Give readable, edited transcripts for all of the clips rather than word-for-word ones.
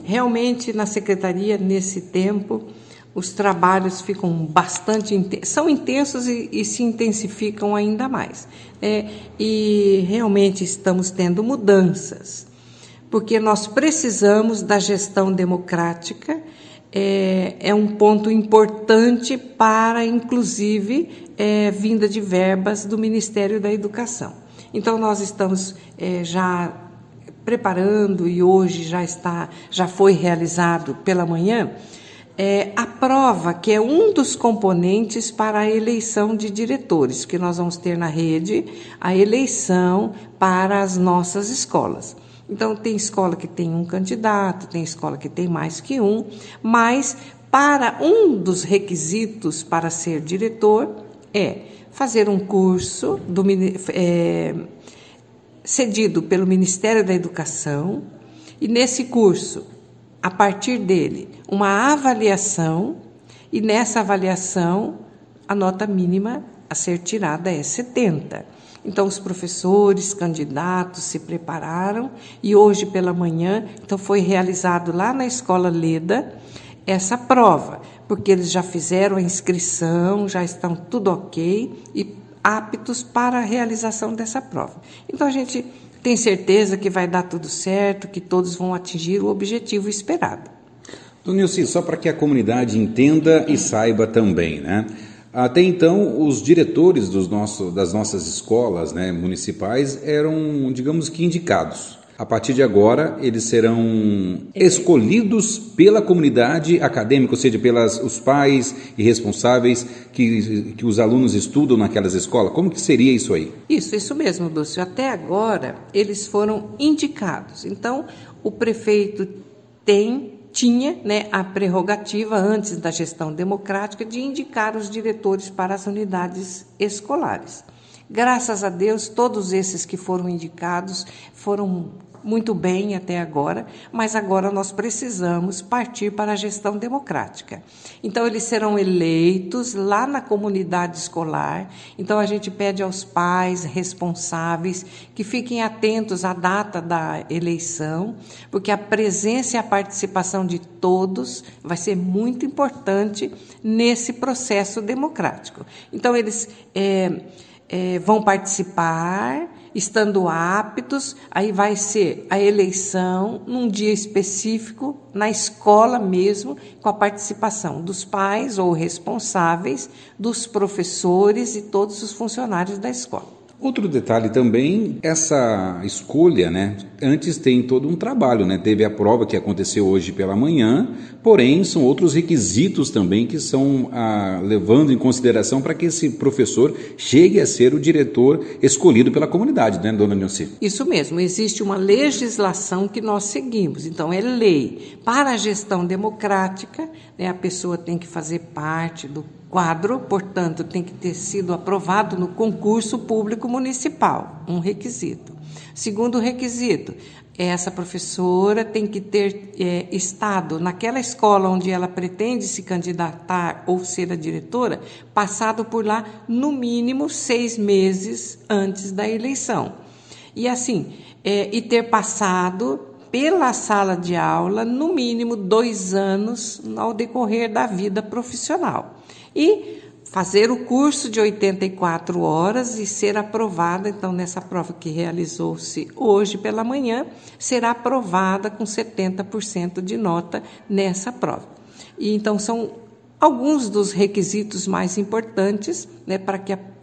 realmente na secretaria, nesse tempo, os trabalhos ficam são intensos e se intensificam ainda mais. E realmente estamos tendo mudanças, porque nós precisamos da gestão democrática, é um ponto importante para, inclusive, vinda de verbas do Ministério da Educação. Então, nós estamos já preparando, e hoje já foi realizado pela manhã, a prova, que é um dos componentes para a eleição de diretores, que nós vamos ter na rede a eleição para as nossas escolas. Então, tem escola que tem um candidato, tem escola que tem mais que um, mas para um dos requisitos para ser diretor fazer um curso cedido pelo Ministério da Educação, e nesse curso, a partir dele, uma avaliação, e nessa avaliação, a nota mínima a ser tirada é 70. Então, os professores, candidatos se prepararam, e hoje pela manhã, então foi realizado lá na Escola Leda essa prova, porque eles já fizeram a inscrição, já estão tudo ok e aptos para a realização dessa prova. Então, a gente tem certeza que vai dar tudo certo, que todos vão atingir o objetivo esperado. Dona Nilce, só para que a comunidade entenda e saiba também, né? Até então, os diretores das nossas escolas, né, municipais eram, digamos que, indicados. A partir de agora, eles serão escolhidos pela comunidade acadêmica, ou seja, pelos os pais e responsáveis que os alunos estudam naquelas escolas. Como que seria isso aí? Isso mesmo, Lúcio. Até agora, eles foram indicados. Então, o prefeito tinha, né, a prerrogativa, antes da gestão democrática, de indicar os diretores para as unidades escolares. Graças a Deus, todos esses que foram indicados foram muito bem até agora, mas agora nós precisamos partir para a gestão democrática. Então, eles serão eleitos lá na comunidade escolar. Então, a gente pede aos pais responsáveis que fiquem atentos à data da eleição, porque a presença e a participação de todos vai ser muito importante nesse processo democrático. Então, eles vão participar, estando aptos, aí vai ser a eleição num dia específico, na escola mesmo, com a participação dos pais ou responsáveis, dos professores e todos os funcionários da escola. Outro detalhe também, essa escolha, né, antes tem todo um trabalho, né? Teve a prova que aconteceu hoje pela manhã, porém são outros requisitos também que são levando em consideração para que esse professor chegue a ser o diretor escolhido pela comunidade, né, dona Nilce? Isso mesmo, existe uma legislação que nós seguimos, então é lei. Para a gestão democrática, né, a pessoa tem que fazer parte do quadro, portanto, tem que ter sido aprovado no concurso público municipal, um requisito. Segundo requisito, essa professora tem que ter estado naquela escola onde ela pretende se candidatar ou ser a diretora, passado por lá no mínimo 6 meses antes da eleição. E assim, e ter passado pela sala de aula no mínimo 2 anos ao decorrer da vida profissional. E fazer o curso de 84 horas e ser aprovada, então, nessa prova que realizou-se hoje pela manhã, será aprovada com 70% de nota nessa prova. E, então, são alguns dos requisitos mais importantes, né, para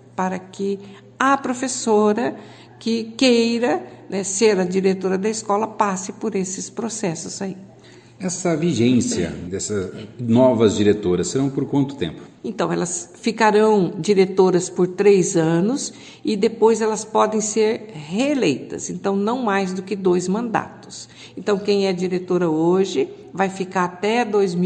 que a professora que queira, né, ser a diretora da escola passe por esses processos aí. Essa vigência dessas novas diretoras serão por quanto tempo? Então, elas ficarão diretoras por 3 anos e depois elas podem ser reeleitas, então não mais do que 2 mandatos. Então, quem é diretora hoje vai ficar até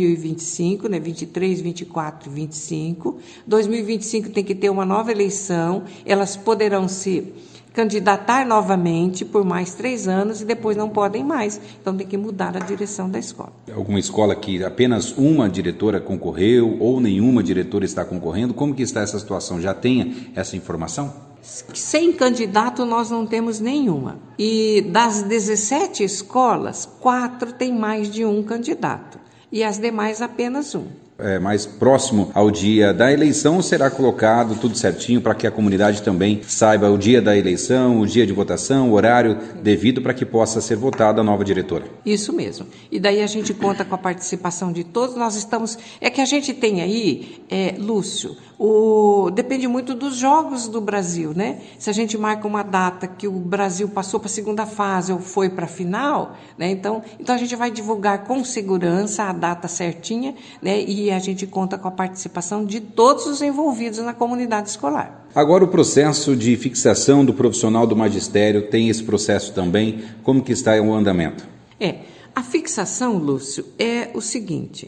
2025, né, 23, 24 e 25. 2025 tem que ter uma nova eleição, elas poderão se candidatar novamente por mais 3 anos e depois não podem mais. Então, tem que mudar a direção da escola. Alguma escola que apenas uma diretora concorreu ou nenhuma diretora está concorrendo? Como que está essa situação? Já tem essa informação? sem candidato nós não temos nenhuma. E das 17 escolas, 4 têm mais de um candidato. E as demais apenas um. Mais próximo ao dia da eleição, será colocado tudo certinho para que a comunidade também saiba o dia da eleição, o dia de votação, o horário devido para que possa ser votada a nova diretora. Isso mesmo. E daí a gente conta com a participação de todos. Nós estamos... É que a gente tem aí, Lúcio, depende muito dos jogos do Brasil, né? Se a gente marca uma data que o Brasil passou para a segunda fase ou foi para a final, né? Então a gente vai divulgar com segurança a data certinha, né? E a gente conta com a participação de todos os envolvidos na comunidade escolar. Agora, o processo de fixação do profissional do magistério, tem esse processo também? Como que está o andamento? A fixação, Lúcio, é o seguinte,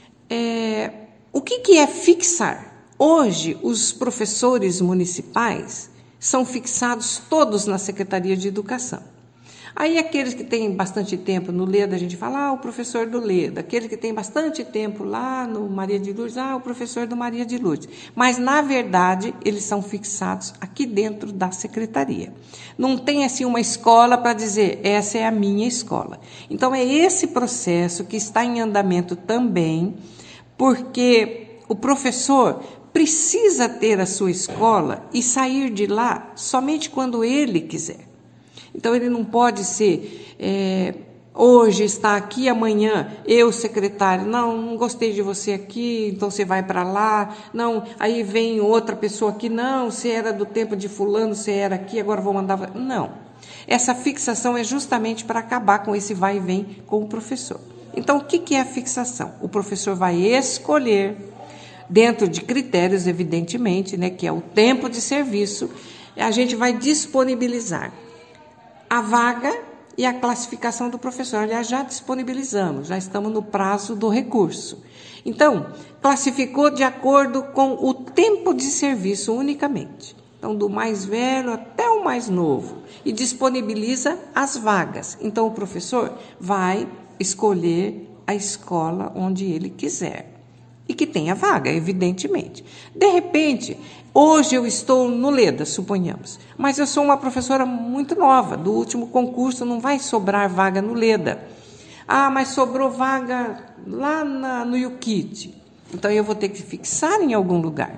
o que é fixar? Hoje, os professores municipais são fixados todos na Secretaria de Educação. Aí, aqueles que têm bastante tempo no Leda, a gente fala, o professor do Leda. Aquele que tem bastante tempo lá no Maria de Lourdes, o professor do Maria de Lourdes. Mas, na verdade, eles são fixados aqui dentro da Secretaria. Não tem, assim, uma escola para dizer, essa é a minha escola. Então, é esse processo que está em andamento também, porque o professor precisa ter a sua escola e sair de lá somente quando ele quiser. Então, ele não pode ser, hoje está aqui, amanhã, eu, secretário, não gostei de você aqui, então você vai para lá, não, aí vem outra pessoa aqui, não, você era do tempo de fulano, você era aqui, agora vou mandar... Não, essa fixação é justamente para acabar com esse vai e vem com o professor. Então, o que é a fixação? O professor vai escolher, dentro de critérios, evidentemente, né, que é o tempo de serviço, a gente vai disponibilizar a vaga e a classificação do professor. Aliás, já disponibilizamos, já estamos no prazo do recurso. Então, classificou de acordo com o tempo de serviço unicamente. Então, do mais velho até o mais novo. E disponibiliza as vagas. Então, o professor vai escolher a escola onde ele quiser. E que tenha vaga, evidentemente. De repente, hoje eu estou no Leda, suponhamos, mas eu sou uma professora muito nova, do último concurso, não vai sobrar vaga no Leda. Mas sobrou vaga lá no Yuquite. Então, eu vou ter que fixar em algum lugar.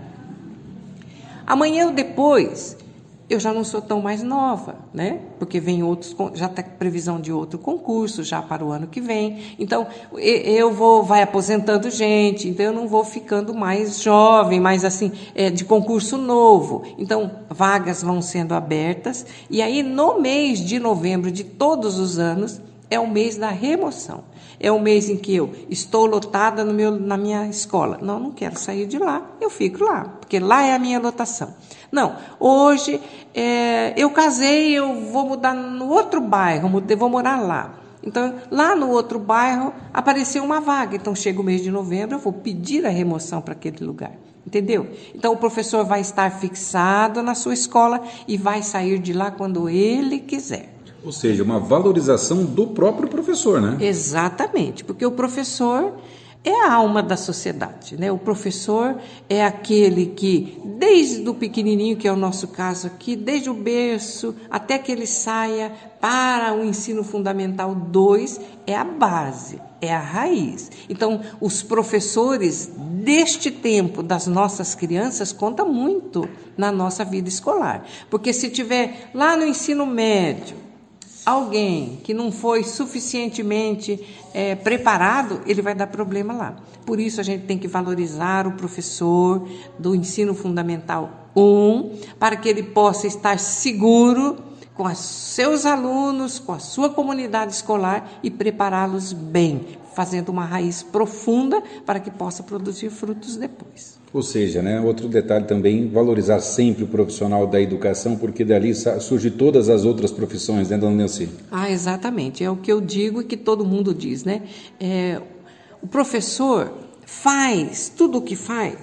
Amanhã ou depois, eu já não sou tão mais nova, né? Porque vem outros, já está previsão de outro concurso, já para o ano que vem. Então, vai aposentando gente, então eu não vou ficando mais jovem, mais assim, de concurso novo. Então, vagas vão sendo abertas, e aí no mês de novembro de todos os anos, é o mês da remoção. É o mês em que eu estou lotada na minha escola. Não quero sair de lá, eu fico lá, porque lá é a minha lotação. Não, hoje eu casei, eu vou mudar no outro bairro, vou morar lá. Então, lá no outro bairro, apareceu uma vaga. Então, chega o mês de novembro, eu vou pedir a remoção para aquele lugar. Entendeu? Então, o professor vai estar fixado na sua escola e vai sair de lá quando ele quiser. Ou seja, uma valorização do próprio professor, né? Exatamente, porque o professor é a alma da sociedade, né? O professor é aquele que, desde o pequenininho, que é o nosso caso aqui, desde o berço até que ele saia para o ensino fundamental 2, é a base, é a raiz. Então, os professores deste tempo das nossas crianças contam muito na nossa vida escolar, porque se tiver lá no ensino médio alguém que não foi suficientemente preparado, ele vai dar problema lá. Por isso, a gente tem que valorizar o professor do ensino fundamental 1, para que ele possa estar seguro com os seus alunos, com a sua comunidade escolar e prepará-los bem, fazendo uma raiz profunda para que possa produzir frutos depois. Ou seja, né, outro detalhe também, valorizar sempre o profissional da educação, porque dali surgem todas as outras profissões, né, dona Neuci? Exatamente, é o que eu digo e que todo mundo diz, né? O professor faz tudo o que faz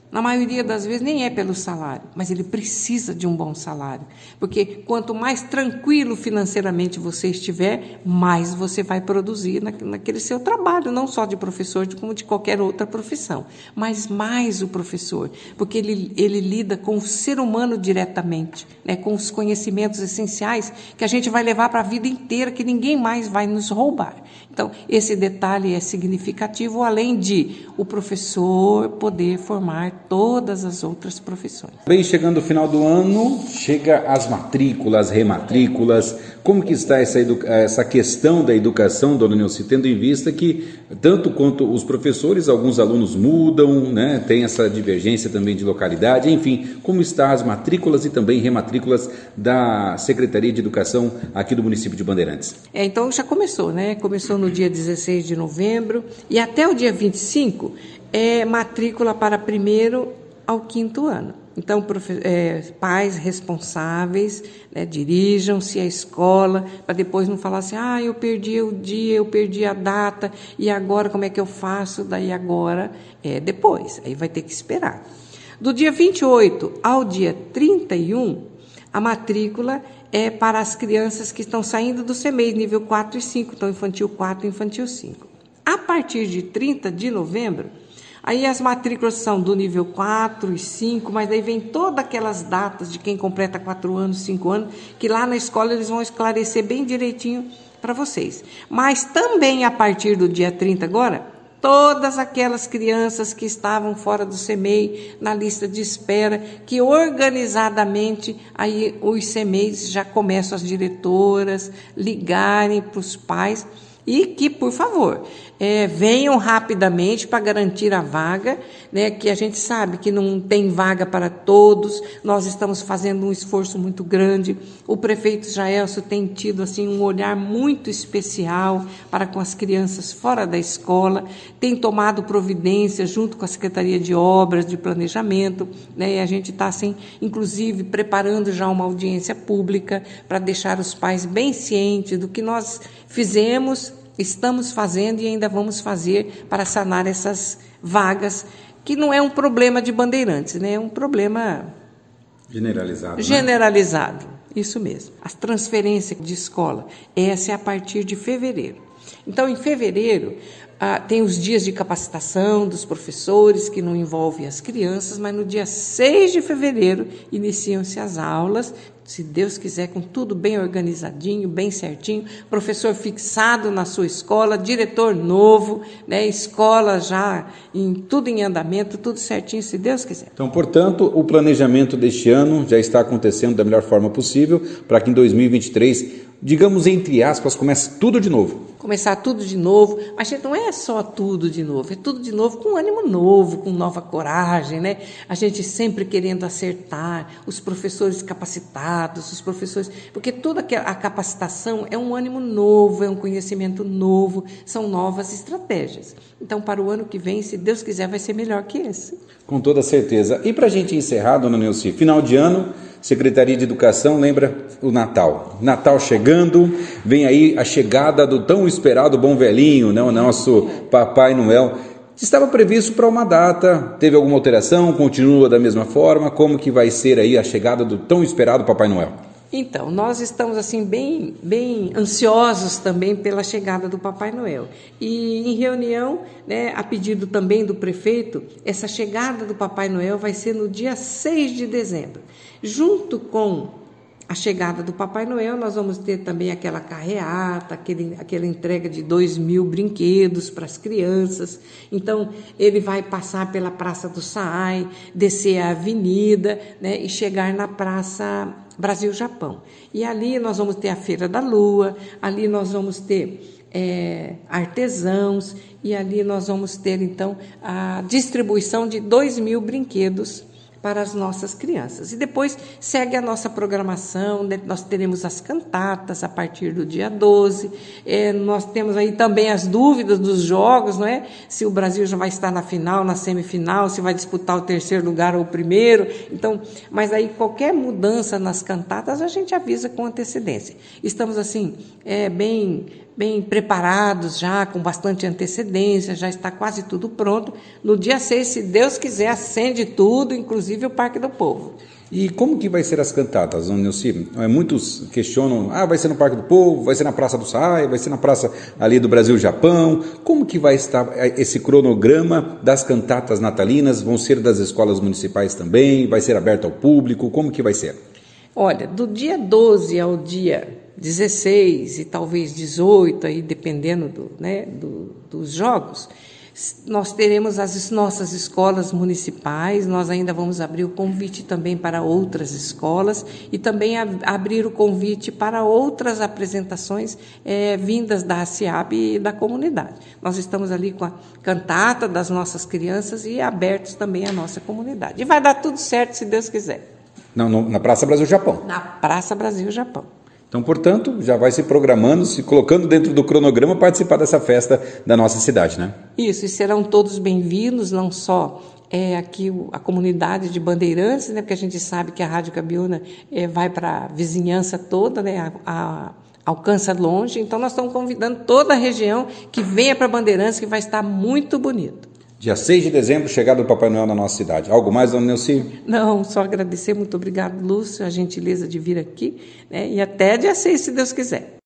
Na maioria das vezes nem é pelo salário, mas ele precisa de um bom salário. Porque quanto mais tranquilo financeiramente você estiver, mais você vai produzir naquele seu trabalho, não só de professor, como de qualquer outra profissão. Mas mais o professor, porque ele lida com o ser humano diretamente, né, com os conhecimentos essenciais que a gente vai levar para a vida inteira, que ninguém mais vai nos roubar. Então, esse detalhe é significativo, além de o professor poder formar todas as outras profissões. Bem, chegando o final do ano, chega as matrículas, rematrículas. Como que está essa questão da educação, dona Nilce, tendo em vista que, tanto quanto os professores, alguns alunos mudam, né? Tem essa divergência também de localidade, enfim, como estão as matrículas e também rematrículas da Secretaria de Educação aqui do município de Bandeirantes? Então já começou, né? Começou no dia 16 de novembro e até o dia 25 é matrícula para 1º ao 5º ano. Então, pais responsáveis, né, dirijam-se à escola para depois não falar assim, eu perdi o dia, eu perdi a data, e agora como é que eu faço? Daí agora depois, aí vai ter que esperar. Do dia 28 ao dia 31, a matrícula é para as crianças que estão saindo do CMEI, nível 4 e 5, então infantil 4 e infantil 5. A partir de 30 de novembro, aí as matrículas são do nível 4 e 5, mas daí vem todas aquelas datas de quem completa 4 anos, 5 anos, que lá na escola eles vão esclarecer bem direitinho para vocês. Mas também a partir do dia 30 agora, todas aquelas crianças que estavam fora do CMEI, na lista de espera, que organizadamente aí os CMEIs já começam as diretoras ligarem para os pais e que, por favor, venham rapidamente para garantir a vaga, né, que a gente sabe que não tem vaga para todos, nós estamos fazendo um esforço muito grande, o prefeito Jaelso tem tido assim, um olhar muito especial para com as crianças fora da escola, tem tomado providências junto com a Secretaria de Obras, de Planejamento, né, e a gente está, assim, inclusive, preparando já uma audiência pública para deixar os pais bem cientes do que nós fizemos, estamos fazendo e ainda vamos fazer para sanar essas vagas, que não é um problema de Bandeirantes, né? É um problema generalizado, né? Isso mesmo. As transferências de escola, essa é a partir de fevereiro. Então, em fevereiro, tem os dias de capacitação dos professores, que não envolvem as crianças, mas no dia 6 de fevereiro iniciam-se as aulas, se Deus quiser, com tudo bem organizadinho, bem certinho, professor fixado na sua escola, diretor novo, né, escola já tudo em andamento, tudo certinho, se Deus quiser. Então, portanto, o planejamento deste ano já está acontecendo da melhor forma possível para que em 2023, digamos, entre aspas, comece tudo de novo. Começar tudo de novo, mas não é só tudo de novo, é tudo de novo com ânimo novo, com nova coragem, né? A gente sempre querendo acertar, os professores capacitados, os professores, porque toda a capacitação é um ânimo novo, é um conhecimento novo, são novas estratégias. Então, para o ano que vem, se Deus quiser, vai ser melhor que esse. Com toda certeza. E para a gente encerrar, dona Nilce, final de ano, Secretaria de Educação lembra o Natal. Natal chegando, vem aí a chegada do tão esperado bom velhinho, né? O nosso Papai Noel. Estava previsto para uma data, teve alguma alteração, continua da mesma forma? Como que vai ser aí a chegada do tão esperado Papai Noel? Então, nós estamos assim bem ansiosos também pela chegada do Papai Noel. E em reunião, né, a pedido também do prefeito, essa chegada do Papai Noel vai ser no dia 6 de dezembro. Junto com a chegada do Papai Noel, nós vamos ter também aquela carreata, aquela entrega de 2.000 brinquedos para as crianças. Então, ele vai passar pela Praça do Saai, descer a avenida, né, e chegar na Praça Brasil-Japão. E ali nós vamos ter a Feira da Lua, ali nós vamos ter artesãos, e ali nós vamos ter, então, a distribuição de 2.000 brinquedos para as nossas crianças. E depois segue a nossa programação, nós teremos as cantatas a partir do dia 12, nós temos aí também as dúvidas dos jogos, não é? Se o Brasil já vai estar na final, na semifinal, se vai disputar o 3º lugar ou o 1º, então, mas aí qualquer mudança nas cantatas a gente avisa com antecedência. Estamos assim, bem bem preparados já, com bastante antecedência, já está quase tudo pronto. No dia 6, se Deus quiser, acende tudo, inclusive o Parque do Povo. E como que vai ser as cantatas, dona Nilce? Muitos questionam, vai ser no Parque do Povo, vai ser na Praça do Sai, vai ser na praça ali do Brasil-Japão. Como que vai estar esse cronograma das cantatas natalinas? Vão ser das escolas municipais também? Vai ser aberto ao público? Como que vai ser? Olha, do dia 12 ao dia 16 e talvez 18, aí dependendo dos jogos, nós teremos as nossas escolas municipais, nós ainda vamos abrir o convite também para outras escolas e também abrir o convite para outras apresentações vindas da ASEAB e da comunidade. Nós estamos ali com a cantata das nossas crianças e abertos também à nossa comunidade. E vai dar tudo certo, se Deus quiser. Na Praça Brasil-Japão? Na Praça Brasil-Japão. Então, portanto, já vai se programando, se colocando dentro do cronograma participar dessa festa da nossa cidade, né? Isso, e serão todos bem-vindos, não só aqui a comunidade de Bandeirantes, né, porque a gente sabe que a Rádio Cabiúna vai para a vizinhança toda, né, alcança longe, então nós estamos convidando toda a região que venha para Bandeirantes, que vai estar muito bonito. Dia 6 de dezembro, chegada do Papai Noel na nossa cidade. Algo mais, dona Nilce? Não, só agradecer, muito obrigado, Lúcio, a gentileza de vir aqui, né, e até dia 6, se Deus quiser.